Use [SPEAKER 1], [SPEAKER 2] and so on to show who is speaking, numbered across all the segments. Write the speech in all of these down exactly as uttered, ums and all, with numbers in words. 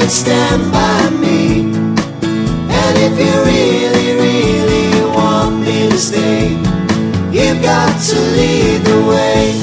[SPEAKER 1] can stand by me. And if you really, really want me to stay, you've got to lead the way.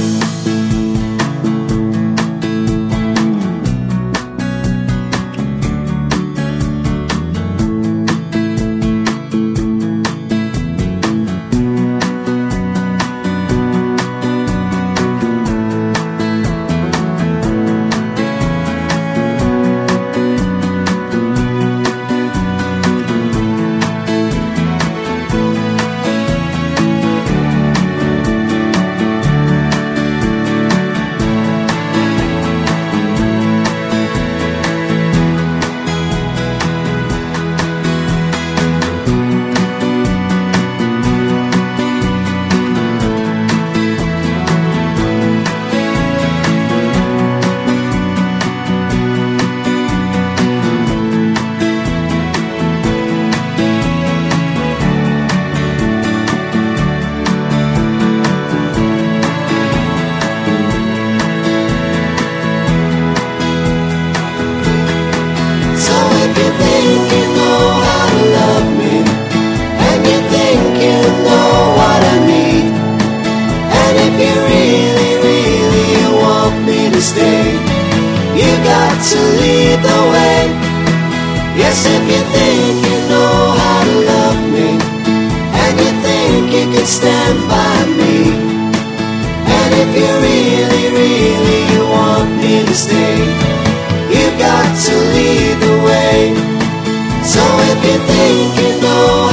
[SPEAKER 1] Stay, you got to lead the way. Yes, if you think you know how to love me, and you think you can stand by me, and if you really, really want me to stay, you've got to lead the way. So if you think you know